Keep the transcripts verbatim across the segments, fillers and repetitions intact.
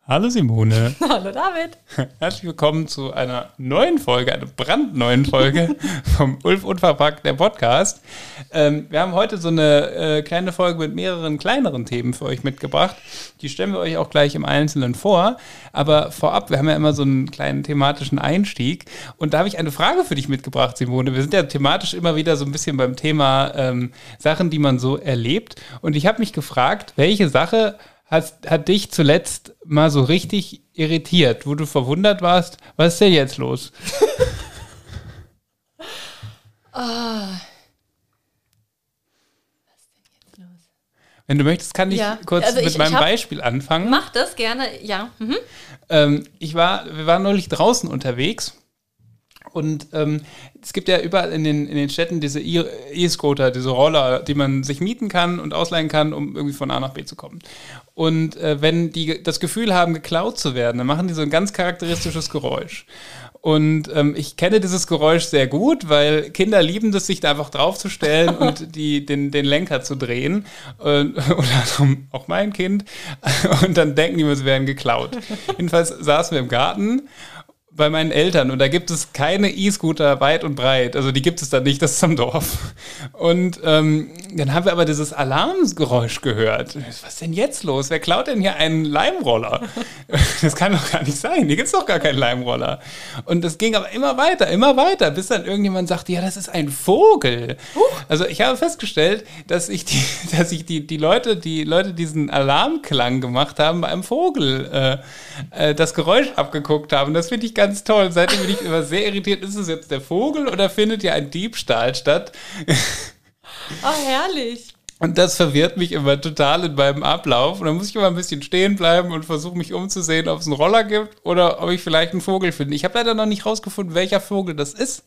Hallo Simone. Hallo David. Herzlich willkommen zu einer neuen Folge, einer brandneuen Folge vom Ulf Unverpackt, der Podcast. Ähm, wir haben heute so eine äh, kleine Folge mit mehreren kleineren Themen für euch mitgebracht. Die stellen wir euch auch gleich im Einzelnen vor. Aber vorab, wir haben ja immer so einen kleinen thematischen Einstieg. Und da habe ich eine Frage für dich mitgebracht, Simone. Wir sind ja thematisch immer wieder so ein bisschen beim Thema ähm, Sachen, die man so erlebt. Und ich habe mich gefragt, welche Sache Hat, hat dich zuletzt mal so richtig irritiert, wo du verwundert warst, was ist denn jetzt los? Oh. Was ist denn jetzt los? Wenn du möchtest, kann ich Ja. kurz Also mit ich- meinem ich hab- Beispiel anfangen. Mach das gerne, ja. Mhm. Ähm, ich war, wir waren neulich draußen unterwegs und ähm, es gibt ja überall in den, in den Städten diese E- E-Scooter, diese Roller, die man sich mieten kann und ausleihen kann, um irgendwie von A nach B zu kommen. Und äh, wenn die das Gefühl haben, geklaut zu werden, dann machen die so ein ganz charakteristisches Geräusch. Und ähm, ich kenne dieses Geräusch sehr gut, weil Kinder lieben es, sich da einfach draufzustellen und die, den, den Lenker zu drehen. Äh, oder auch mein Kind. Und dann denken die, sie werden geklaut. Jedenfalls saßen wir im Garten bei meinen Eltern und da gibt es keine E-Scooter weit und breit. Also die gibt es da nicht, das ist am Dorf. Und ähm, dann haben wir aber dieses Alarmgeräusch gehört. Was ist denn jetzt los? Wer klaut denn hier einen Leimroller? Das kann doch gar nicht sein. Hier gibt es doch gar keinen Leimroller. Und das ging aber immer weiter, immer weiter, bis dann irgendjemand sagte, ja, das ist ein Vogel. Also ich habe festgestellt, dass ich die, dass ich die, die Leute, die Leute diesen Alarmklang gemacht haben, bei einem Vogel äh, äh, das Geräusch abgeguckt haben. Das finde ich ganz toll. Seitdem bin ich immer sehr irritiert. Ist es jetzt der Vogel oder findet ja ein Diebstahl statt? Oh, herrlich. Und das verwirrt mich immer total in meinem Ablauf. Und dann muss ich immer ein bisschen stehen bleiben und versuche mich umzusehen, ob es einen Roller gibt oder ob ich vielleicht einen Vogel finde. Ich habe leider noch nicht rausgefunden, welcher Vogel das ist.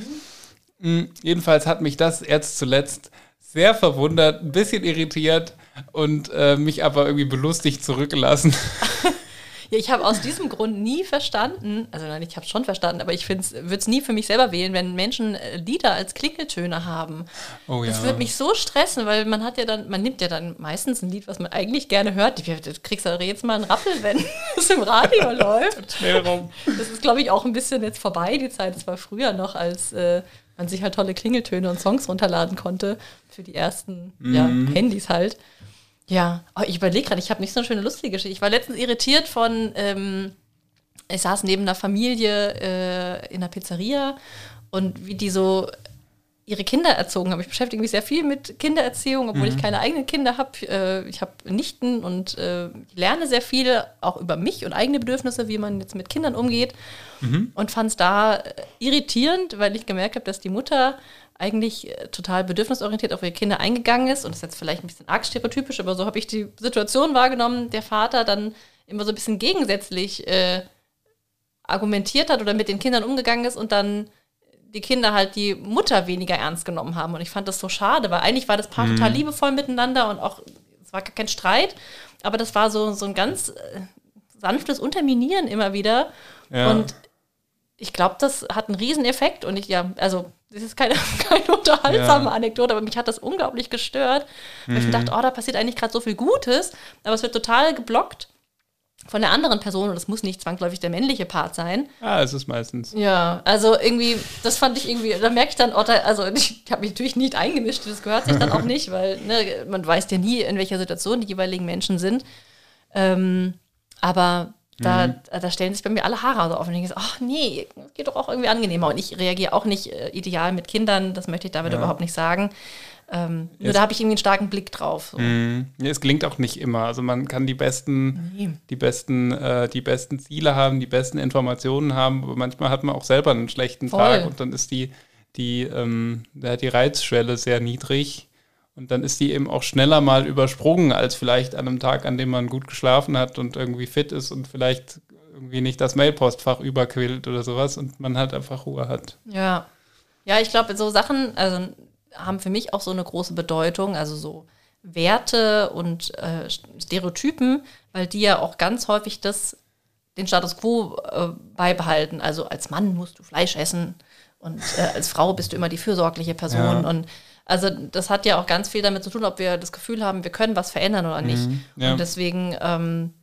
Mhm. Jedenfalls hat mich das erst zuletzt sehr verwundert, ein bisschen irritiert und äh, mich aber irgendwie belustigt zurückgelassen. Ja, ich habe aus diesem Grund nie verstanden, also nein, ich habe es schon verstanden, aber ich würde es nie für mich selber wählen, wenn Menschen äh, Lieder als Klingeltöne haben. Oh ja. Das würde mich so stressen, weil man hat ja dann, man nimmt ja dann meistens ein Lied, was man eigentlich gerne hört. Du kriegst ja jetzt mal einen Rappel, wenn es im Radio läuft. Schnell rum. Das ist, glaube ich, auch ein bisschen jetzt vorbei, die Zeit. Das war früher noch, als äh, man sich halt tolle Klingeltöne und Songs runterladen konnte für die ersten Mhm. ja, Handys halt. Ja, oh, ich überlege gerade, ich habe nicht so eine schöne lustige Geschichte. Ich war letztens irritiert von, ähm, ich saß neben einer Familie äh, in einer Pizzeria und wie die so ihre Kinder erzogen haben. Ich beschäftige mich sehr viel mit Kindererziehung, obwohl Mhm. ich keine eigenen Kinder habe. Äh, ich habe Nichten und äh, ich lerne sehr viel, auch über mich und eigene Bedürfnisse, wie man jetzt mit Kindern umgeht. Mhm. Und fand es da äh, irritierend, weil ich gemerkt habe, dass die Mutter eigentlich äh, total bedürfnisorientiert auf ihre Kinder eingegangen ist. Und das ist jetzt vielleicht ein bisschen arg stereotypisch, aber so habe ich die Situation wahrgenommen. Der Vater dann immer so ein bisschen gegensätzlich äh, argumentiert hat oder mit den Kindern umgegangen ist und dann die Kinder halt die Mutter weniger ernst genommen haben. Und ich fand das so schade, weil eigentlich war das Paar Mhm. total liebevoll miteinander und auch, es war gar kein Streit, aber das war so, so ein ganz äh, sanftes Unterminieren immer wieder. Ja. Und ich glaube, das hat einen riesen Effekt und ich, ja, also das ist keine, keine unterhaltsame Ja. Anekdote, aber mich hat das unglaublich gestört, weil Mhm. ich dachte, oh, da passiert eigentlich gerade so viel Gutes, aber es wird total geblockt von der anderen Person und das muss nicht zwangsläufig der männliche Part sein. Ah, es ist meistens. Ja, also irgendwie, das fand ich irgendwie, da merke ich dann, oh, da, also ich habe mich natürlich nicht eingemischt, das gehört sich dann auch nicht, weil ne, man weiß ja nie, in welcher Situation die jeweiligen Menschen sind. Ähm, aber da, Mhm. da stellen sich bei mir alle Haare so auf und ich denke, so, ach nee, das geht doch auch irgendwie angenehmer. Und ich reagiere auch nicht äh, ideal mit Kindern, das möchte ich damit Ja. überhaupt nicht sagen. Ähm, nur Jetzt- da habe ich irgendwie einen starken Blick drauf. So. Mhm. Ja, es gelingt auch nicht immer. Also man kann die besten, Nee. die besten, äh, die besten Ziele haben, die besten Informationen haben, aber manchmal hat man auch selber einen schlechten Voll. Tag und dann ist die, die, ähm, da die Reizschwelle sehr niedrig und dann ist die eben auch schneller mal übersprungen als vielleicht an einem Tag, an dem man gut geschlafen hat und irgendwie fit ist und vielleicht irgendwie nicht das Mailpostfach überquillt oder sowas und man halt einfach Ruhe hat. Ja. Ja, ich glaube, so Sachen, also haben für mich auch so eine große Bedeutung, also so Werte und äh, Stereotypen, weil die ja auch ganz häufig das, den Status quo äh, beibehalten. Also als Mann musst du Fleisch essen und äh, als Frau bist du immer die fürsorgliche Person. Ja. Und also das hat ja auch ganz viel damit zu tun, ob wir das Gefühl haben, wir können was verändern oder nicht. Mhm, ja. Und deswegen ähm,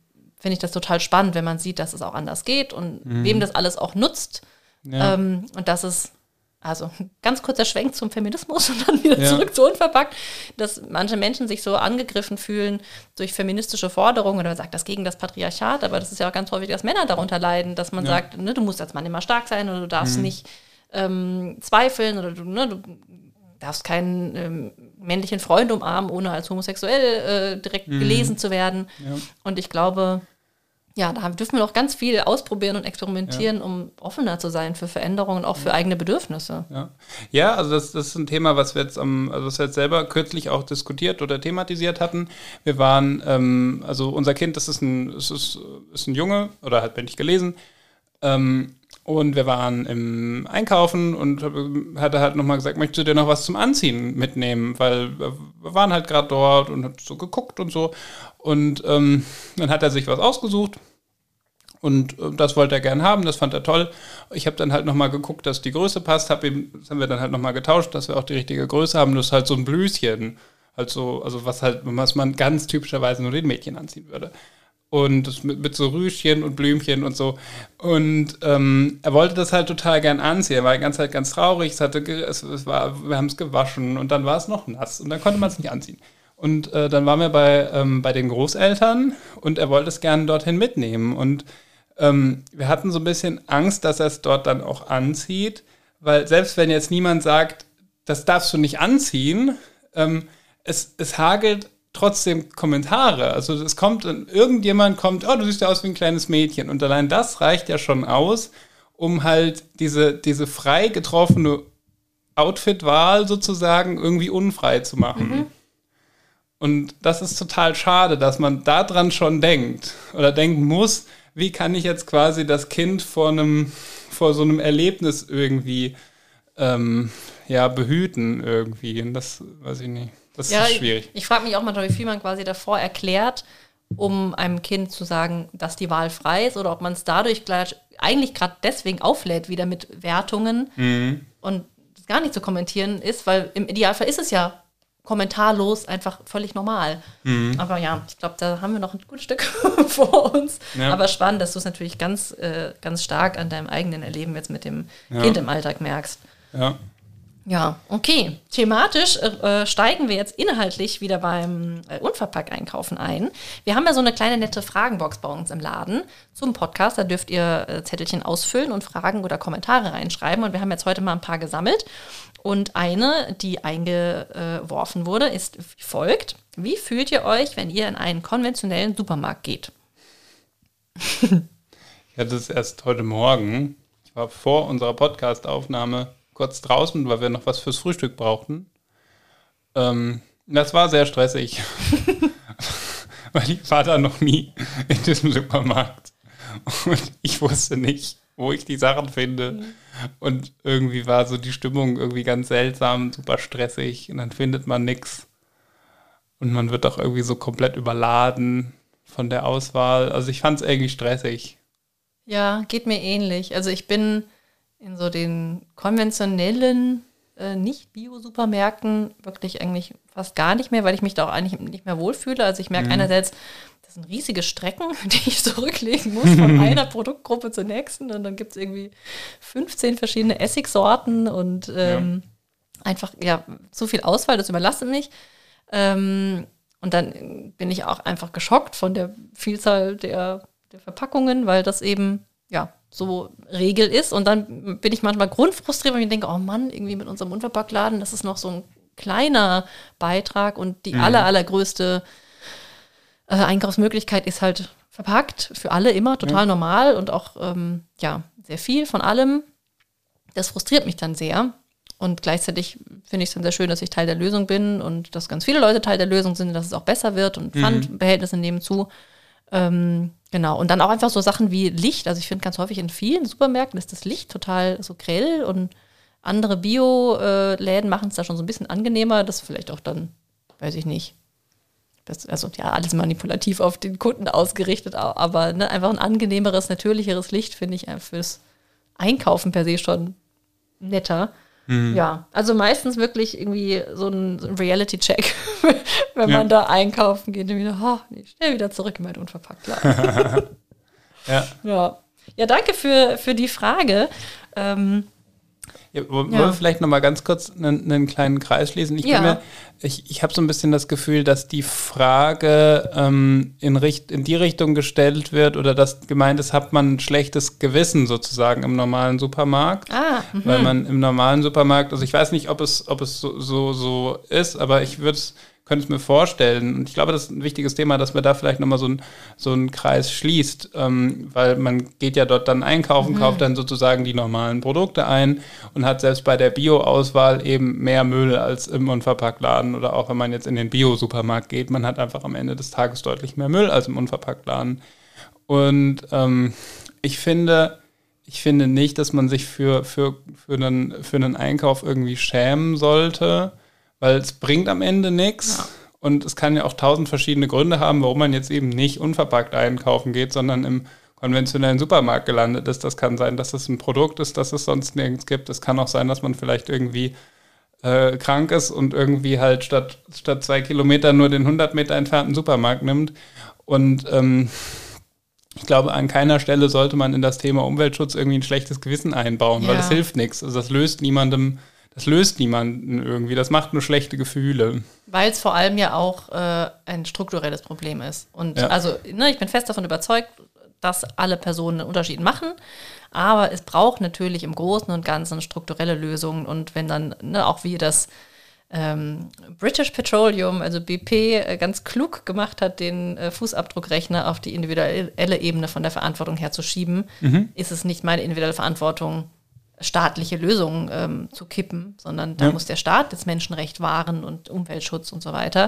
finde ich das total spannend, wenn man sieht, dass es auch anders geht und mhm. wem das alles auch nutzt. Ja. Ähm, und dass es, also ganz kurzer Schwenk zum Feminismus und dann wieder ja. zurück zu Unverpackt, dass manche Menschen sich so angegriffen fühlen durch feministische Forderungen oder man sagt, das gegen das Patriarchat, aber das ist ja auch ganz häufig, dass Männer darunter leiden, dass man ja. sagt, ne, du musst als Mann immer stark sein oder du darfst mhm. nicht ähm, zweifeln oder du, ne, du darfst keinen ähm, männlichen Freund umarmen, ohne als homosexuell äh, direkt mhm. gelesen zu werden. Ja. Und ich glaube, ja, da dürfen wir noch ganz viel ausprobieren und experimentieren, ja. um offener zu sein für Veränderungen, auch für ja. eigene Bedürfnisse. Ja, ja also das, das ist ein Thema, was wir jetzt am, also was wir jetzt selber kürzlich auch diskutiert oder thematisiert hatten. Wir waren, ähm, also unser Kind, das ist ein, das ist, ist ein Junge, oder hat bändig gelesen, ähm, und wir waren im Einkaufen und hatte halt nochmal gesagt, möchtest du dir noch was zum Anziehen mitnehmen? Weil wir waren halt gerade dort und hat so geguckt und so. Und ähm, dann hat er sich was ausgesucht und äh, das wollte er gern haben, das fand er toll. Ich habe dann halt nochmal geguckt, dass die Größe passt, hab ihm, das haben wir dann halt nochmal getauscht, dass wir auch die richtige Größe haben. Das ist halt so ein Blüschen, halt so, also was halt, was man ganz typischerweise nur den Mädchen anziehen würde. Und das mit, mit so Rüschen und Blümchen und so. Und ähm, er wollte das halt total gern anziehen. Er war die ganze Zeit ganz traurig. Es hatte, es, es war, wir haben es gewaschen und dann war es noch nass. Und dann konnte man es nicht anziehen. Und äh, dann waren wir bei, ähm, bei den Großeltern und er wollte es gerne dorthin mitnehmen. Und ähm, wir hatten so ein bisschen Angst, dass er es dort dann auch anzieht. Weil selbst wenn jetzt niemand sagt, das darfst du nicht anziehen, ähm, es, es hagelt trotzdem Kommentare. Also es kommt, irgendjemand kommt, oh, du siehst ja aus wie ein kleines Mädchen. Und allein das reicht ja schon aus, um halt diese, diese frei getroffene Outfit-Wahl sozusagen irgendwie unfrei zu machen. Mhm. Und das ist total schade, dass man daran schon denkt oder denken muss, wie kann ich jetzt quasi das Kind vor einem, vor so einem Erlebnis irgendwie ähm, ja, behüten irgendwie. Und das weiß ich nicht. Das ja, ist schwierig. Ich, ich frage mich auch manchmal, wie viel man quasi davor erklärt, um einem Kind zu sagen, dass die Wahl frei ist oder ob man es dadurch gleich eigentlich gerade deswegen auflädt, wieder mit Wertungen mhm. und das gar nicht zu kommentieren ist, weil im Idealfall ist es ja kommentarlos einfach völlig normal. Mhm. Aber ja, ich glaube, da haben wir noch ein gutes Stück vor uns. Ja. Aber spannend, dass du es natürlich ganz, äh, ganz stark an deinem eigenen Erleben jetzt mit dem ja. Kind im Alltag merkst. Ja. Ja, okay. Thematisch äh, steigen wir jetzt inhaltlich wieder beim äh, Unverpackt-Einkaufen ein. Wir haben ja so eine kleine nette Fragenbox bei uns im Laden zum Podcast. Da dürft ihr äh, Zettelchen ausfüllen und Fragen oder Kommentare reinschreiben. Und wir haben jetzt heute mal ein paar gesammelt. Und eine, die eingeworfen wurde, ist wie folgt. Wie fühlt ihr euch, wenn ihr in einen konventionellen Supermarkt geht? Ich hatte es erst heute Morgen. Ich war vor unserer Podcast-Aufnahme kurz draußen, weil wir noch was fürs Frühstück brauchten. Ähm, das war sehr stressig, weil ich war da noch nie in diesem Supermarkt und ich wusste nicht, wo ich die Sachen finde. Mhm. Und irgendwie war so die Stimmung irgendwie ganz seltsam, super stressig und dann findet man nichts. Und man wird doch irgendwie so komplett überladen von der Auswahl. Also ich fand es irgendwie stressig. Ja, geht mir ähnlich. Also ich bin in so den konventionellen, äh, Nicht-Bio-Supermärkten wirklich eigentlich fast gar nicht mehr, weil ich mich da auch eigentlich nicht mehr wohlfühle. Also ich merke mhm. einerseits, das sind riesige Strecken, die ich zurücklegen muss von einer Produktgruppe zur nächsten. Und dann gibt es irgendwie fünfzehn verschiedene Essigsorten und ähm, ja. einfach ja zu viel Auswahl, das überlastet mich. Ähm, und dann bin ich auch einfach geschockt von der Vielzahl der, der Verpackungen, weil das eben ja so Regel ist. Und dann bin ich manchmal grundfrustriert, weil ich denke, oh Mann, irgendwie mit unserem Unverpacktladen, das ist noch so ein kleiner Beitrag und die mhm. aller, allergrößte äh, Einkaufsmöglichkeit ist halt verpackt, für alle immer, total ja. normal und auch ähm, ja sehr viel von allem. Das frustriert mich dann sehr. Und gleichzeitig finde ich es dann sehr schön, dass ich Teil der Lösung bin und dass ganz viele Leute Teil der Lösung sind, dass es auch besser wird und mhm. Pfandbehältnisse nehmen zu. Ähm, genau, und dann auch einfach so Sachen wie Licht. Also ich finde ganz häufig in vielen Supermärkten ist das Licht total so grell und andere Bio-Läden machen es da schon so ein bisschen angenehmer. Das vielleicht auch dann, weiß ich nicht, das, also ja, alles manipulativ auf den Kunden ausgerichtet, aber ne, einfach ein angenehmeres, natürlicheres Licht finde ich fürs Einkaufen per se schon netter. Mhm. Ja, also meistens wirklich irgendwie so ein, so ein Reality-Check, wenn ja. man da einkaufen geht und wieder, oh, nee, schnell wieder zurück in meinen Unverpacktladen. ja. ja. Ja, danke für, für die Frage. Ähm, Ja, wollen ja. wir vielleicht noch mal ganz kurz einen, einen kleinen Kreis schließen? Ich, ja. ich, ich habe so ein bisschen das Gefühl, dass die Frage ähm, in, Richt, in die Richtung gestellt wird oder dass gemeint ist, hat man ein schlechtes Gewissen sozusagen im normalen Supermarkt? Ah, weil man im normalen Supermarkt, also ich weiß nicht, ob es, ob es so, so, so ist, aber ich würde es könnte es mir vorstellen. Und ich glaube, das ist ein wichtiges Thema, dass man da vielleicht nochmal so, ein, so einen Kreis schließt, ähm, weil man geht ja dort dann einkaufen, mhm. kauft dann sozusagen die normalen Produkte ein und hat selbst bei der Bio-Auswahl eben mehr Müll als im Unverpacktladen oder auch wenn man jetzt in den Bio-Supermarkt geht, man hat einfach am Ende des Tages deutlich mehr Müll als im Unverpacktladen. Und ähm, ich finde, ich finde nicht, dass man sich für, für, für, einen, für einen Einkauf irgendwie schämen sollte, weil es bringt am Ende nichts ja. und es kann ja auch tausend verschiedene Gründe haben, warum man jetzt eben nicht unverpackt einkaufen geht, sondern im konventionellen Supermarkt gelandet ist. Das kann sein, dass es ein Produkt ist, das es sonst nirgends gibt. Es kann auch sein, dass man vielleicht irgendwie äh, krank ist und irgendwie halt statt, statt zwei Kilometer nur den hundert Meter entfernten Supermarkt nimmt. Und ähm, ich glaube, an keiner Stelle sollte man in das Thema Umweltschutz irgendwie ein schlechtes Gewissen einbauen, ja. weil das hilft nichts. Also das löst niemandem Das löst niemanden irgendwie, das macht nur schlechte Gefühle. Weil es vor allem ja auch äh, ein strukturelles Problem ist. Und ja. also, ne, ich bin fest davon überzeugt, dass alle Personen einen Unterschied machen, aber es braucht natürlich im Großen und Ganzen strukturelle Lösungen. Und wenn dann, ne, auch wie das ähm, British Petroleum, also B P, äh, ganz klug gemacht hat, den äh, Fußabdruckrechner auf die individuelle Ebene von der Verantwortung herzuschieben, mhm. ist es nicht meine individuelle Verantwortung, staatliche Lösungen ähm, zu kippen, sondern da ja. muss der Staat das Menschenrecht wahren und Umweltschutz und so weiter.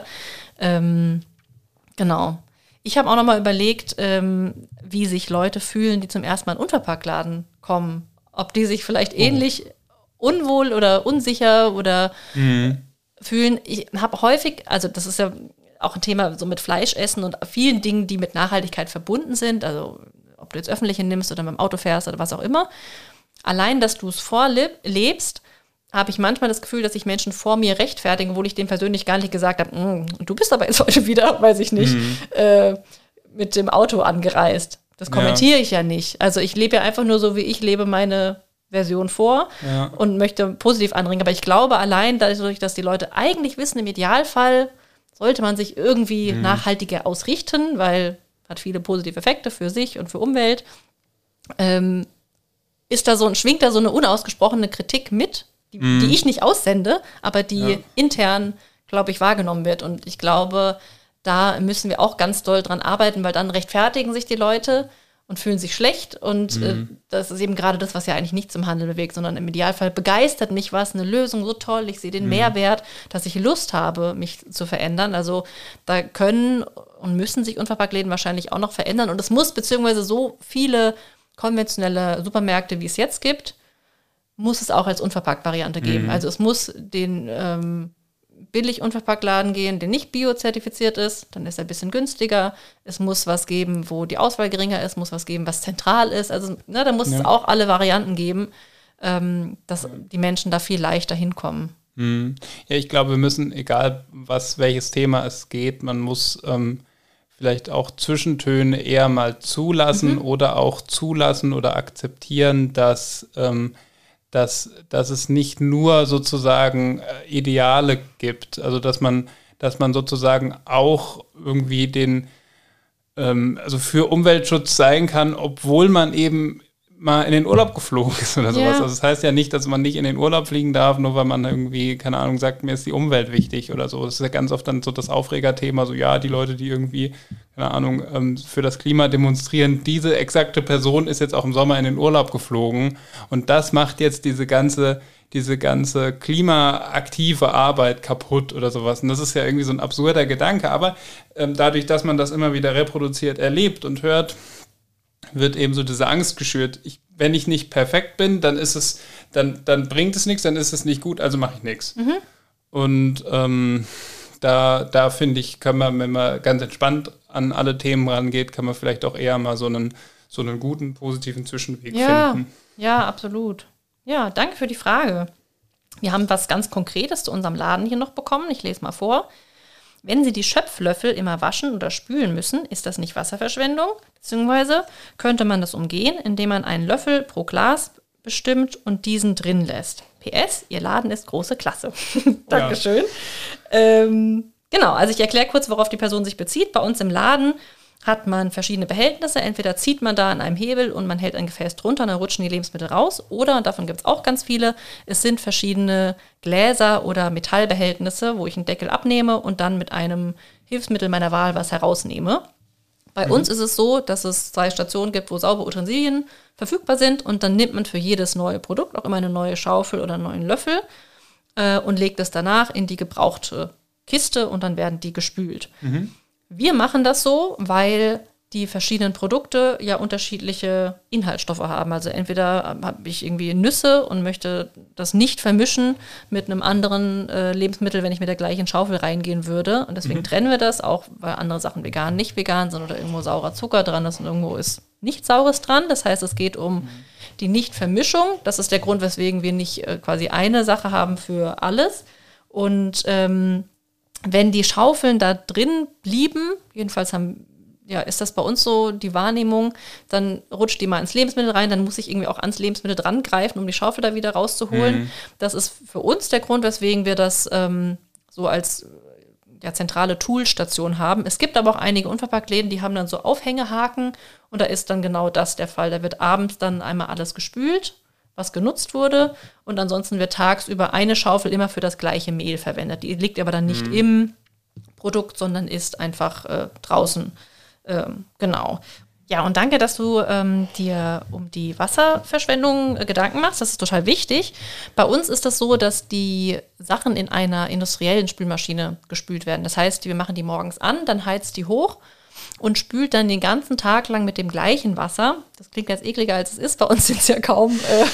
Ähm, genau. Ich habe auch noch mal überlegt, ähm, wie sich Leute fühlen, die zum ersten Mal in einen Unverpacktladen kommen. Ob die sich vielleicht oh. ähnlich unwohl oder unsicher oder mhm. fühlen. Ich habe häufig, also das ist ja auch ein Thema so mit Fleischessen und vielen Dingen, die mit Nachhaltigkeit verbunden sind, also ob du jetzt öffentliche nimmst oder mit dem Auto fährst oder was auch immer. Allein, dass du es vorlebst, habe ich manchmal das Gefühl, dass sich Menschen vor mir rechtfertigen, obwohl ich denen persönlich gar nicht gesagt habe, du bist aber jetzt heute wieder, weiß ich nicht, mhm. äh, mit dem Auto angereist. Das kommentiere ja. ich ja nicht. Also ich lebe ja einfach nur so, wie ich lebe, meine Version vor ja. und möchte positiv anregen. Aber ich glaube allein dadurch, dass die Leute eigentlich wissen, im Idealfall sollte man sich irgendwie mhm. nachhaltiger ausrichten, weil hat viele positive Effekte für sich und für Umwelt. Ähm, ist da so, schwingt da so eine unausgesprochene Kritik mit, die, mm. die ich nicht aussende, aber die ja. intern, glaube ich, wahrgenommen wird. Und ich glaube, da müssen wir auch ganz doll dran arbeiten, weil dann rechtfertigen sich die Leute und fühlen sich schlecht. Und mm. äh, das ist eben gerade das, was ja eigentlich nicht zum Handeln bewegt, sondern im Idealfall begeistert mich was, eine Lösung so toll, ich sehe den mm. Mehrwert, dass ich Lust habe, mich zu verändern. Also da können und müssen sich Unverpacktläden wahrscheinlich auch noch verändern. Und es muss beziehungsweise so viele konventionelle Supermärkte, wie es jetzt gibt, muss es auch als Unverpackt-Variante geben. Mhm. Also es muss den ähm, billig Unverpacktladen gehen, der nicht biozertifiziert ist, dann ist er ein bisschen günstiger. Es muss was geben, wo die Auswahl geringer ist, muss was geben, was zentral ist. Also ne, da muss ja. es auch alle Varianten geben, ähm, dass ja. die Menschen da viel leichter hinkommen. Mhm. Ja, ich glaube, wir müssen, egal was, welches Thema es geht, man muss ähm, vielleicht auch Zwischentöne eher mal zulassen mhm. oder auch zulassen oder akzeptieren, dass, ähm, dass, dass es nicht nur sozusagen äh, Ideale gibt. Also dass man, dass man sozusagen auch irgendwie den, ähm, also für Umweltschutz sein kann, obwohl man eben mal in den Urlaub geflogen ist oder sowas. Ja. Also das heißt ja nicht, dass man nicht in den Urlaub fliegen darf, nur weil man irgendwie, keine Ahnung, sagt, mir ist die Umwelt wichtig oder so. Das ist ja ganz oft dann so das Aufregerthema, so ja, die Leute, die irgendwie, keine Ahnung, ähm, für das Klima demonstrieren, diese exakte Person ist jetzt auch im Sommer in den Urlaub geflogen und das macht jetzt diese ganze, diese ganze klimaaktive Arbeit kaputt oder sowas. Und das ist ja irgendwie so ein absurder Gedanke, aber ähm, dadurch, dass man das immer wieder reproduziert, erlebt und hört, wird eben so diese Angst geschürt. Ich, wenn ich nicht perfekt bin, dann ist es, dann, dann bringt es nichts, dann ist es nicht gut, also mache ich nichts. Mhm. Und ähm, da, da finde ich, kann man, wenn man ganz entspannt an alle Themen rangeht, kann man vielleicht auch eher mal so einen, so einen guten, positiven Zwischenweg ja, finden. Ja, absolut. Ja, danke für die Frage. Wir haben was ganz Konkretes zu unserem Laden hier noch bekommen. Ich lese mal vor. Wenn Sie die Schöpflöffel immer waschen oder spülen müssen, ist das nicht Wasserverschwendung. Beziehungsweise könnte man das umgehen, indem man einen Löffel pro Glas bestimmt und diesen drin lässt. P S, Ihr Laden ist große Klasse. Dankeschön. Ja. Ähm, genau, also ich erkläre kurz, worauf die Person sich bezieht. Bei uns im Laden hat man verschiedene Behältnisse. Entweder zieht man da an einem Hebel und man hält ein Gefäß drunter, dann rutschen die Lebensmittel raus. Oder, und davon gibt es auch ganz viele, es sind verschiedene Gläser oder Metallbehältnisse, wo ich einen Deckel abnehme und dann mit einem Hilfsmittel meiner Wahl was herausnehme. Bei mhm. uns ist es so, dass es zwei Stationen gibt, wo saubere Utensilien verfügbar sind und dann nimmt man für jedes neue Produkt auch immer eine neue Schaufel oder einen neuen Löffel äh, und legt es danach in die gebrauchte Kiste und dann werden die gespült. Mhm. Wir machen das so, weil die verschiedenen Produkte ja unterschiedliche Inhaltsstoffe haben. Also entweder habe ich irgendwie Nüsse und möchte das nicht vermischen mit einem anderen äh, Lebensmittel, wenn ich mit der gleichen Schaufel reingehen würde. Und deswegen mhm. trennen wir das, auch weil andere Sachen vegan, nicht vegan sind oder irgendwo saurer Zucker dran ist und irgendwo ist nichts Saures dran. Das heißt, es geht um mhm. die Nichtvermischung. Das ist der Grund, weswegen wir nicht äh, quasi eine Sache haben für alles. Und ähm, wenn die Schaufeln da drin blieben, jedenfalls haben, ja, ist das bei uns so die Wahrnehmung, dann rutscht die mal ins Lebensmittel rein, dann muss ich irgendwie auch ans Lebensmittel dran greifen, um die Schaufel da wieder rauszuholen. Mhm. Das ist für uns der Grund, weswegen wir das ähm, so als ja, zentrale Toolstation haben. Es gibt aber auch einige Unverpacktläden, die haben dann so Aufhängehaken und da ist dann genau das der Fall. Da wird abends dann einmal alles gespült, was genutzt wurde. Und ansonsten wird tagsüber eine Schaufel immer für das gleiche Mehl verwendet. Die liegt aber dann nicht mhm. im Produkt, sondern ist einfach äh, draußen. Ähm, genau. Ja, und danke, dass du ähm, dir um die Wasserverschwendung äh, Gedanken machst. Das ist total wichtig. Bei uns ist das so, dass die Sachen in einer industriellen Spülmaschine gespült werden. Das heißt, wir machen die morgens an, dann heizt die hoch und spült dann den ganzen Tag lang mit dem gleichen Wasser. Das klingt jetzt ekliger, als es ist. Bei uns sind es ja kaum, äh,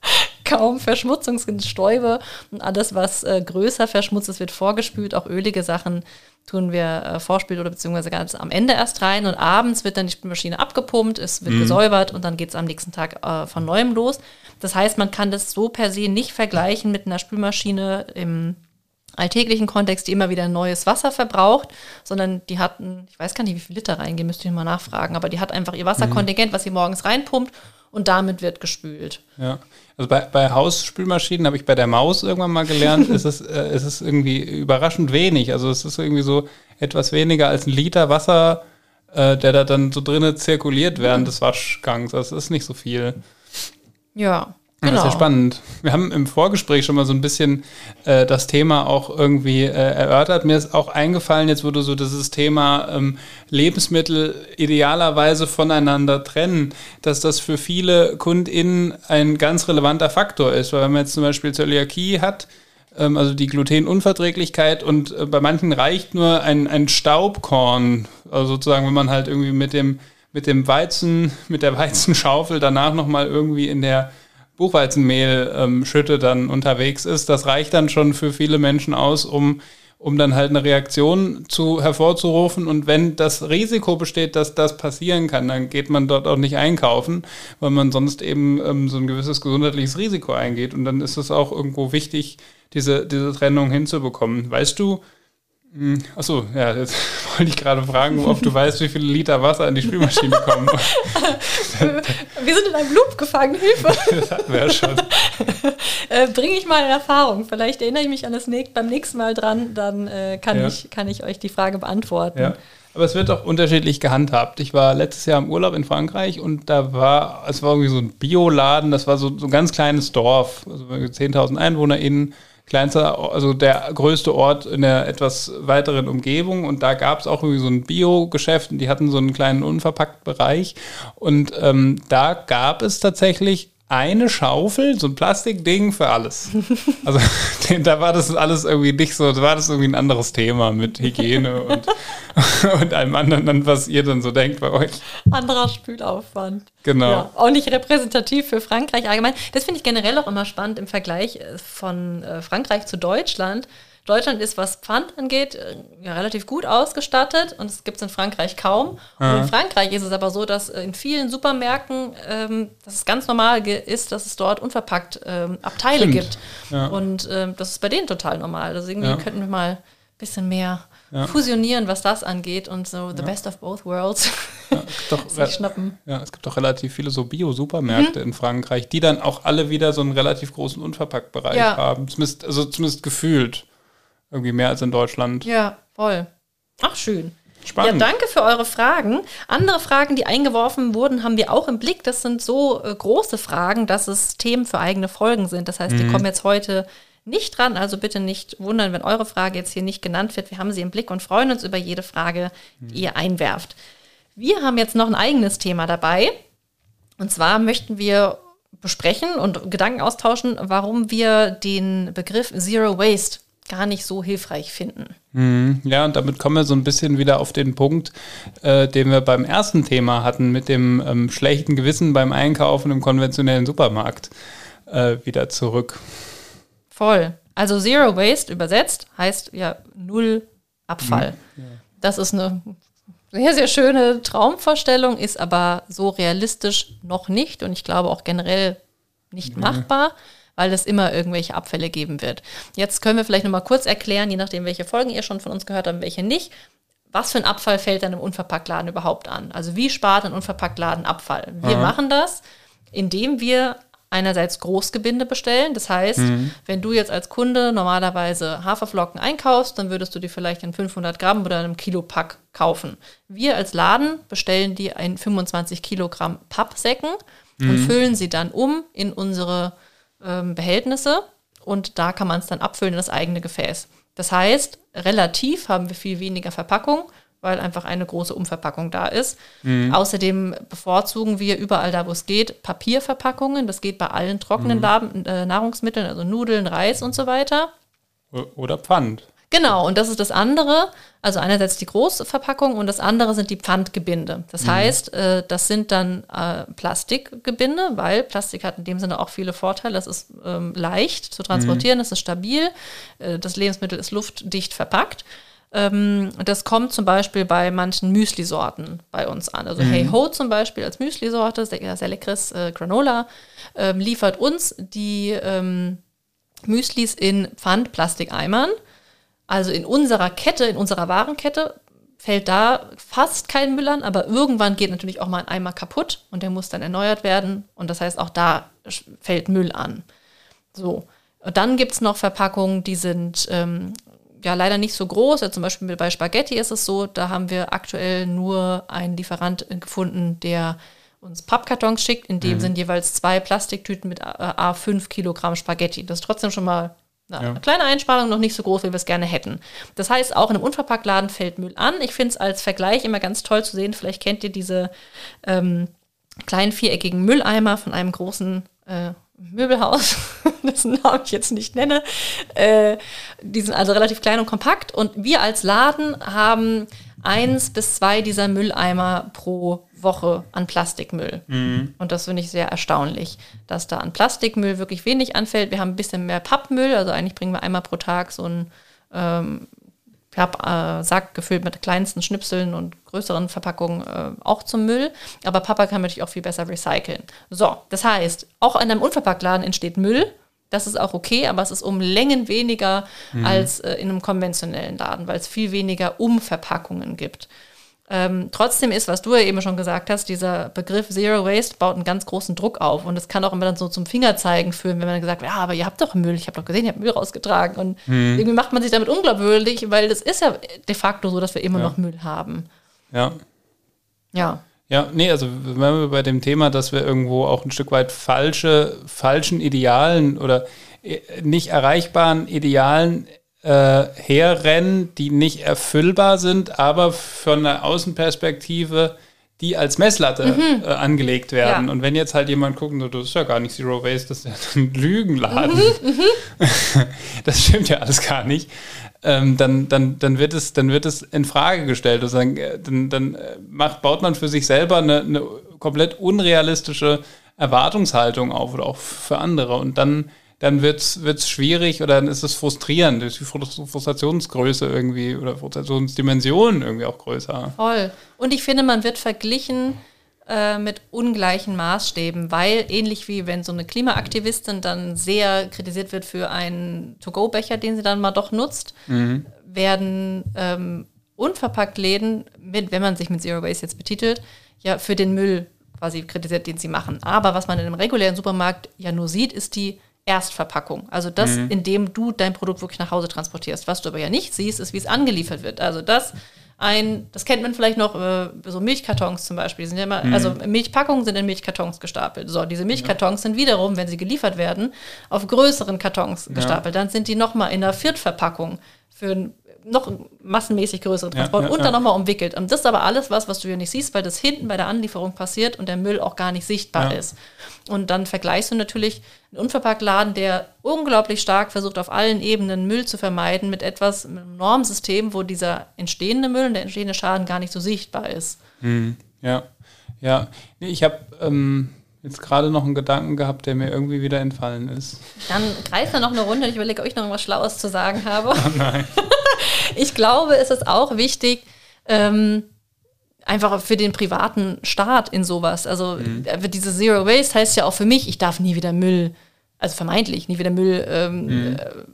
kaum Verschmutzungsstäube. Und alles, was äh, größer verschmutzt ist, wird vorgespült. Auch ölige Sachen tun wir äh, vorspült oder beziehungsweise ganz am Ende erst rein. Und abends wird dann die Spülmaschine abgepumpt, es wird mhm. gesäubert und dann geht es am nächsten Tag äh, von Neuem los. Das heißt, man kann das so per se nicht vergleichen mit einer Spülmaschine im alltäglichen Kontext, die immer wieder neues Wasser verbraucht, sondern die hatten, ich weiß gar nicht, wie viel Liter reingehen, müsste ich mal nachfragen, aber die hat einfach ihr Wasserkontingent, was sie morgens reinpumpt und damit wird gespült. Ja, also bei, bei Hausspülmaschinen habe ich bei der Maus irgendwann mal gelernt, ist es, äh, ist es irgendwie überraschend wenig, also es ist irgendwie so etwas weniger als ein Liter Wasser, äh, der da dann so drinnen zirkuliert während mhm. des Waschgangs, das ist nicht so viel. Ja. Genau. Das ist ja spannend. Wir haben im Vorgespräch schon mal so ein bisschen äh, das Thema auch irgendwie äh, erörtert. Mir ist auch eingefallen, jetzt wo du so dieses Thema ähm, Lebensmittel idealerweise voneinander trennen, dass das für viele KundInnen ein ganz relevanter Faktor ist. Weil wenn man jetzt zum Beispiel Zöliakie hat, ähm, also die Glutenunverträglichkeit und äh, bei manchen reicht nur ein, ein Staubkorn, also sozusagen, wenn man halt irgendwie mit dem, mit dem Weizen, mit der Weizenschaufel danach nochmal irgendwie in der Buchweizenmehl ähm, Schütte dann unterwegs ist, das reicht dann schon für viele Menschen aus, um, um dann halt eine Reaktion zu, hervorzurufen. Und wenn das Risiko besteht, dass das passieren kann, dann geht man dort auch nicht einkaufen, weil man sonst eben ähm, so ein gewisses gesundheitliches Risiko eingeht. Und dann ist es auch irgendwo wichtig, diese, diese Trennung hinzubekommen. Weißt du, achso, ja, jetzt wollte ich gerade fragen, ob du weißt, wie viele Liter Wasser in die Spülmaschine kommen. Wir sind in einem Loop gefangen, Hilfe. Das hatten wir ja schon. äh, Bringe ich mal in Erfahrung. Vielleicht erinnere ich mich an das nächste, beim nächsten Mal dran, dann äh, kann, ja. ich, kann ich euch die Frage beantworten. Ja. Aber es wird auch unterschiedlich gehandhabt. Ich war letztes Jahr im Urlaub in Frankreich und da war, es war irgendwie so ein Bioladen, das war so, so ein ganz kleines Dorf, also zehntausend EinwohnerInnen. Kleinster, also der größte Ort in der etwas weiteren Umgebung und da gab es auch irgendwie so ein Bio-Geschäft und die hatten so einen kleinen Unverpackt-Bereich und ähm, da gab es tatsächlich eine Schaufel, so ein Plastikding für alles. Also da war das alles irgendwie nicht so, da war das irgendwie ein anderes Thema mit Hygiene und, und allem anderen, was ihr dann so denkt bei euch. Anderer Spülaufwand. Genau. Ja, auch nicht repräsentativ für Frankreich allgemein. Das finde ich generell auch immer spannend im Vergleich von äh, Frankreich zu Deutschland. Deutschland ist, was Pfand angeht, ja, relativ gut ausgestattet und es gibt es in Frankreich kaum. Ja. Und in Frankreich ist es aber so, dass in vielen Supermärkten ähm, dass es ganz normal ge- ist, dass es dort unverpackt ähm, Abteile Stimmt. gibt. Ja. Und ähm, das ist bei denen total normal. Also irgendwie ja. könnten wir mal ein bisschen mehr ja. fusionieren, was das angeht und so the ja. best of both worlds ja, doch, sich schnappen. Ja, es gibt doch relativ viele so Bio-Supermärkte mhm. in Frankreich, die dann auch alle wieder so einen relativ großen Unverpackt-Bereich ja. haben. Zumindest, also zumindest gefühlt. Irgendwie mehr als in Deutschland. Ja, voll. Ach, schön. Spannend. Ja, danke für eure Fragen. Andere Fragen, die eingeworfen wurden, haben wir auch im Blick. Das sind so äh, große Fragen, dass es Themen für eigene Folgen sind. Das heißt, mhm. die kommen jetzt heute nicht dran. Also bitte nicht wundern, wenn eure Frage jetzt hier nicht genannt wird. Wir haben sie im Blick und freuen uns über jede Frage, die mhm. ihr einwerft. Wir haben jetzt noch ein eigenes Thema dabei. Und zwar möchten wir besprechen und Gedanken austauschen, warum wir den Begriff Zero Waste gar nicht so hilfreich finden. Ja, und damit kommen wir so ein bisschen wieder auf den Punkt, äh, den wir beim ersten Thema hatten, mit dem ähm, schlechten Gewissen beim Einkaufen im konventionellen Supermarkt äh, wieder zurück. Voll. Also Zero Waste übersetzt heißt ja Null Abfall. Mhm. Ja. Das ist eine sehr, sehr schöne Traumvorstellung, ist aber so realistisch noch nicht und ich glaube auch generell nicht mhm. machbar, weil es immer irgendwelche Abfälle geben wird. Jetzt können wir vielleicht noch mal kurz erklären, je nachdem, welche Folgen ihr schon von uns gehört habt, welche nicht, was für ein Abfall fällt dann im Unverpacktladen überhaupt an? Also wie spart ein Unverpacktladen Abfall? Wir Aha. machen das, indem wir einerseits Großgebinde bestellen. Das heißt, mhm. wenn du jetzt als Kunde normalerweise Haferflocken einkaufst, dann würdest du die vielleicht in fünfhundert Gramm oder einem Kilopack kaufen. Wir als Laden bestellen die in fünfundzwanzig Kilogramm Pappsäcken mhm. und füllen sie dann um in unsere ähm, Behältnisse und da kann man es dann abfüllen in das eigene Gefäß. Das heißt, relativ haben wir viel weniger Verpackung, weil einfach eine große Umverpackung da ist. Mhm. Außerdem bevorzugen wir überall da, wo es geht, Papierverpackungen. Das geht bei allen trockenen mhm. Lab- äh, Nahrungsmitteln, also Nudeln, Reis und so weiter. Oder Pfand. Genau, und das ist das andere. Also einerseits die Großverpackung und das andere sind die Pfandgebinde. Das mhm. heißt, äh, das sind dann äh, Plastikgebinde, weil Plastik hat in dem Sinne auch viele Vorteile. Das ist ähm, leicht zu transportieren, mhm. es ist stabil, äh, das Lebensmittel ist luftdicht verpackt. Ähm, das kommt zum Beispiel bei manchen Müsli-Sorten bei uns an. Also mhm. Hey Ho zum Beispiel als Müsli-Sorte, sehr, sehr leckeres äh, Granola, ähm, liefert uns die ähm, Müslis in Pfandplastikeimern. Also in unserer Kette, in unserer Warenkette fällt da fast kein Müll an, aber irgendwann geht natürlich auch mal ein Eimer kaputt und der muss dann erneuert werden und das heißt, auch da fällt Müll an. So. Und dann gibt es noch Verpackungen, die sind ähm, ja leider nicht so groß. Ja, zum Beispiel bei Spaghetti ist es so, da haben wir aktuell nur einen Lieferant gefunden, der uns Pappkartons schickt, in dem mhm. sind jeweils zwei Plastiktüten mit a fünf Kilogramm Spaghetti. Das ist trotzdem schon mal eine ja. kleine Einsparung, noch nicht so groß, wie wir es gerne hätten. Das heißt, auch in einem Unverpacktladen fällt Müll an. Ich finde es als Vergleich immer ganz toll zu sehen. Vielleicht kennt ihr diese ähm, kleinen viereckigen Mülleimer von einem großen äh, Möbelhaus, dessen Namen ich jetzt nicht nenne. Äh, die sind also relativ klein und kompakt. Und wir als Laden haben eins bis zwei dieser Mülleimer pro Woche an Plastikmüll. Mhm. Und das finde ich sehr erstaunlich, dass da an Plastikmüll wirklich wenig anfällt. Wir haben ein bisschen mehr Pappmüll, also eigentlich bringen wir einmal pro Tag so einen ähm, Pappsack äh, gefüllt mit kleinsten Schnipseln und größeren Verpackungen äh, auch zum Müll. Aber Papa kann natürlich auch viel besser recyceln. So, das heißt, auch in einem Unverpacktladen entsteht Müll. Das ist auch okay, aber es ist um Längen weniger mhm. als äh, in einem konventionellen Laden, weil es viel weniger Umverpackungen gibt. Ähm, trotzdem ist, was du ja eben schon gesagt hast, dieser Begriff Zero Waste baut einen ganz großen Druck auf. Und es kann auch immer dann so zum Fingerzeigen führen, wenn man gesagt wird, ja, aber ihr habt doch Müll, ich habe doch gesehen, ihr habt Müll rausgetragen. Und mhm. irgendwie macht man sich damit unglaubwürdig, weil das ist ja de facto so, dass wir immer ja. noch Müll haben. Ja. Ja. Ja, nee, also wenn wir bei dem Thema, dass wir irgendwo auch ein Stück weit falsche, falschen Idealen oder nicht erreichbaren Idealen äh, herrennen, die nicht erfüllbar sind, aber von einer Außenperspektive, die als Messlatte mhm. äh, angelegt werden. Ja. Und wenn jetzt halt jemand guckt, so, das ist ja gar nicht Zero Waste, das ist ja ein Lügenladen. Mhm, das stimmt ja alles gar nicht. Ähm, dann, dann, dann, wird es, dann wird es in Frage gestellt. Also dann dann, dann macht, baut man für sich selber eine, eine komplett unrealistische Erwartungshaltung auf oder auch für andere. Und dann dann wird's wird's schwierig oder dann ist es frustrierend. Ist die Frustrationsgröße irgendwie oder Frustrationsdimension irgendwie auch größer. Voll. Und ich finde, man wird verglichen äh, mit ungleichen Maßstäben, weil ähnlich wie wenn so eine Klimaaktivistin dann sehr kritisiert wird für einen To-Go-Becher, den sie dann mal doch nutzt, mhm. werden ähm, unverpackt Läden, mit, wenn man sich mit Zero Waste jetzt betitelt, ja für den Müll quasi kritisiert, den sie machen. Aber was man in einem regulären Supermarkt ja nur sieht, ist die Erstverpackung. Also das, mhm. in dem du dein Produkt wirklich nach Hause transportierst. Was du aber ja nicht siehst, ist, wie es angeliefert wird. Also das ein, das kennt man vielleicht noch, äh, so Milchkartons zum Beispiel. Die sind ja immer, mhm. Also Milchpackungen sind in Milchkartons gestapelt. So, diese Milchkartons ja. sind wiederum, wenn sie geliefert werden, auf größeren Kartons ja. gestapelt. Dann sind die nochmal in einer Viertverpackung für ein noch massenmäßig größere Transport ja, ja, und dann ja. nochmal umwickelt. Und das ist aber alles was, was du ja nicht siehst, weil das hinten bei der Anlieferung passiert und der Müll auch gar nicht sichtbar ja. ist. Und dann vergleichst du natürlich einen Unverpacktladen, der unglaublich stark versucht, auf allen Ebenen Müll zu vermeiden, mit etwas, mit einem Normsystem, wo dieser entstehende Müll und der entstehende Schaden gar nicht so sichtbar ist. Hm. Ja, ja. Nee, ich habe ähm, jetzt gerade noch einen Gedanken gehabt, der mir irgendwie wieder entfallen ist. Dann greif da noch eine Runde. Ich überlege, ob ich noch was Schlaues zu sagen habe. Oh nein. Ich glaube, es ist auch wichtig, ähm, einfach für den privaten Staat in sowas. Also mhm. diese Zero Waste heißt ja auch für mich, ich darf nie wieder Müll, also vermeintlich nie wieder Müll ähm, mhm.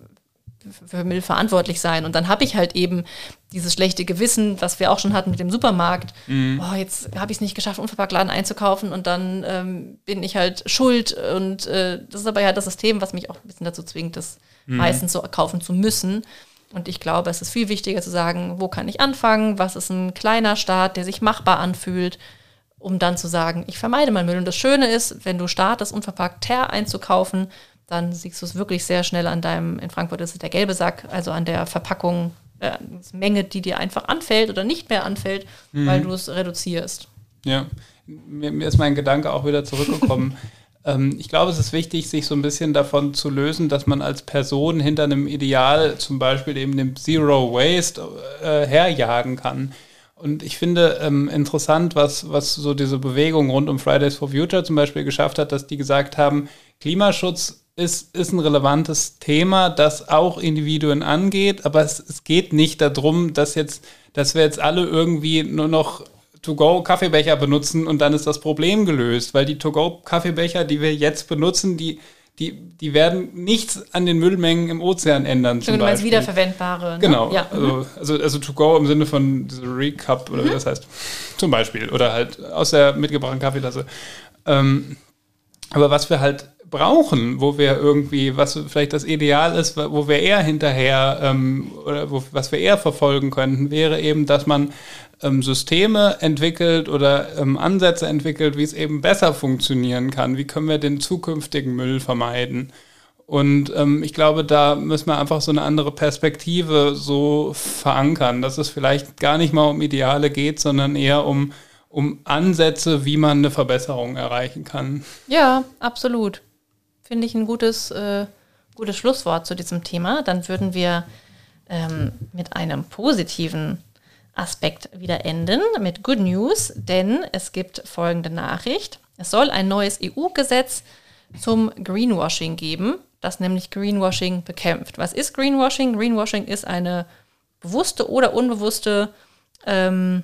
für Müll verantwortlich sein. Und dann habe ich halt eben dieses schlechte Gewissen, was wir auch schon hatten mit dem Supermarkt. Mhm. Oh, jetzt habe ich es nicht geschafft, Unverpacktladen einzukaufen und dann ähm, bin ich halt schuld. Und äh, das ist aber ja das System, was mich auch ein bisschen dazu zwingt, das mhm. meistens so kaufen zu müssen. Und ich glaube, es ist viel wichtiger zu sagen, wo kann ich anfangen, was ist ein kleiner Start, der sich machbar anfühlt, um dann zu sagen, ich vermeide mal Müll. Und das Schöne ist, wenn du startest, unverpackt Teer einzukaufen, dann siehst du es wirklich sehr schnell an deinem, in Frankfurt ist es der gelbe Sack, also an der Verpackung, äh, Menge, die dir einfach anfällt oder nicht mehr anfällt, mhm. weil du es reduzierst. Ja, mir, mir ist mein Gedanke auch wieder zurückgekommen. ähm, ich glaube, es ist wichtig, sich so ein bisschen davon zu lösen, dass man als Person hinter einem Ideal, zum Beispiel eben dem Zero Waste, äh, herjagen kann. Und ich finde ähm, interessant, was, was so diese Bewegung rund um Fridays for Future zum Beispiel geschafft hat, dass die gesagt haben, Klimaschutz ist, ist ein relevantes Thema, das auch Individuen angeht, aber es, es geht nicht darum, dass, jetzt, dass wir jetzt alle irgendwie nur noch To-Go-Kaffeebecher benutzen und dann ist das Problem gelöst, weil die To-Go-Kaffeebecher, die wir jetzt benutzen, die Die, die werden nichts an den Müllmengen im Ozean ändern. Zum du meinst Beispiel. Wiederverwendbare. Ne? Genau. Ja. Also, also, also to go im Sinne von Recup oder mhm. wie das heißt. Zum Beispiel. Oder halt aus der mitgebrachten Kaffeetasse. Ähm, aber was wir halt brauchen, wo wir irgendwie, was vielleicht das Ideal ist, wo wir eher hinterher ähm, oder wo, was wir eher verfolgen könnten, wäre eben, dass man ähm, Systeme entwickelt oder ähm, Ansätze entwickelt, wie es eben besser funktionieren kann. Wie können wir den zukünftigen Müll vermeiden? Und ähm, ich glaube, da müssen wir einfach so eine andere Perspektive so verankern, dass es vielleicht gar nicht mal um Ideale geht, sondern eher um, um Ansätze, wie man eine Verbesserung erreichen kann. Ja, absolut. Finde ich ein gutes, äh, gutes Schlusswort zu diesem Thema. Dann würden wir ähm, mit einem positiven Aspekt wieder enden, mit Good News, denn es gibt folgende Nachricht. Es soll ein neues E U-Gesetz zum Greenwashing geben, das nämlich Greenwashing bekämpft. Was ist Greenwashing? Greenwashing ist eine bewusste oder unbewusste ähm,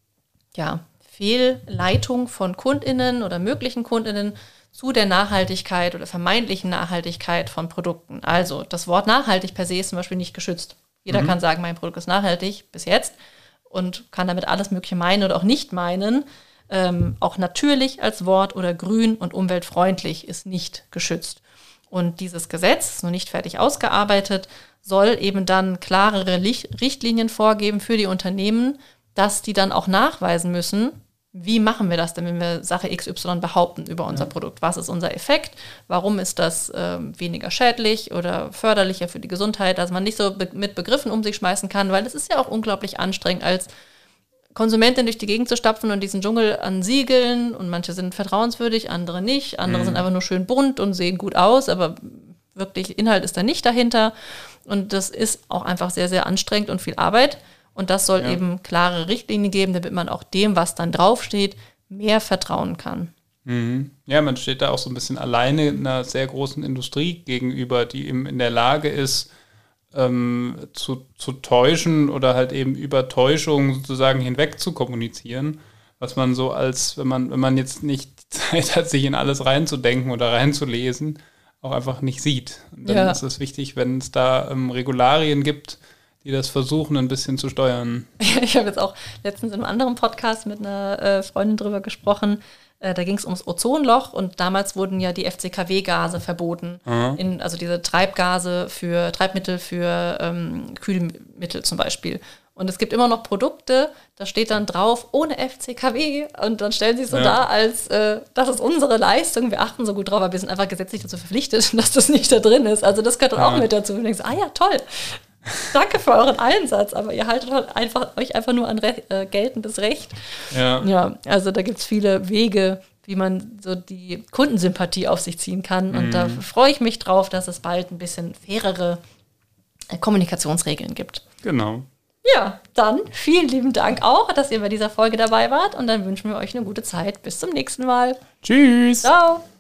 ja, Fehlleitung von KundInnen oder möglichen KundInnen zu der Nachhaltigkeit oder vermeintlichen Nachhaltigkeit von Produkten. Also das Wort nachhaltig per se ist zum Beispiel nicht geschützt. Jeder mhm. kann sagen, mein Produkt ist nachhaltig, bis jetzt, und kann damit alles Mögliche meinen oder auch nicht meinen. Ähm, auch natürlich als Wort oder grün und umweltfreundlich ist nicht geschützt. Und dieses Gesetz, ist noch nicht fertig ausgearbeitet, soll eben dann klarere Licht- Richtlinien vorgeben für die Unternehmen, dass die dann auch nachweisen müssen, wie machen wir das denn, wenn wir Sache X Y behaupten über unser ja. Produkt? Was ist unser Effekt? Warum ist das äh, weniger schädlich oder förderlicher für die Gesundheit, dass man nicht so be- mit Begriffen um sich schmeißen kann, weil es ist ja auch unglaublich anstrengend, als Konsumentin durch die Gegend zu stapfen und diesen Dschungel an Siegeln, und manche sind vertrauenswürdig, andere nicht, andere mhm. sind einfach nur schön bunt und sehen gut aus, aber wirklich Inhalt ist da nicht dahinter, und das ist auch einfach sehr, sehr anstrengend und viel Arbeit. Und das soll ja. eben klare Richtlinien geben, damit man auch dem, was dann draufsteht, mehr vertrauen kann. Mhm. Ja, man steht da auch so ein bisschen alleine einer sehr großen Industrie gegenüber, die eben in der Lage ist, ähm, zu, zu täuschen oder halt eben über Täuschung sozusagen hinweg zu kommunizieren, was man so als, wenn man, wenn man jetzt nicht Zeit hat, sich in alles reinzudenken oder reinzulesen, auch einfach nicht sieht. Und dann Ja. ist es wichtig, wenn es da ähm, Regularien gibt, die das versuchen, ein bisschen zu steuern. Ich habe jetzt auch letztens in einem anderen Podcast mit einer äh, Freundin drüber gesprochen. Äh, da ging es ums Ozonloch und damals wurden ja die F C K W-Gase verboten. In, also diese Treibgase für Treibmittel für ähm, Kühlmittel zum Beispiel. Und es gibt immer noch Produkte, da steht dann drauf, ohne F C K W. Und dann stellen sie es so Ja. dar, als äh, das ist unsere Leistung. Wir achten so gut drauf, aber wir sind einfach gesetzlich dazu verpflichtet, dass das nicht da drin ist. Also das gehört dann Ja. auch mit dazu. Und du denkst, ah ja, toll. Danke für euren Einsatz, aber ihr haltet halt einfach, euch einfach nur an Re äh, geltendes Recht. Ja. Ja, also da gibt es viele Wege, wie man so die Kundensympathie auf sich ziehen kann. Und da freue ich mich drauf, dass es bald ein bisschen fairere äh, Kommunikationsregeln gibt. Genau. Ja, dann vielen lieben Dank auch, dass ihr bei dieser Folge dabei wart. Und dann wünschen wir euch eine gute Zeit. Bis zum nächsten Mal. Tschüss. Ciao.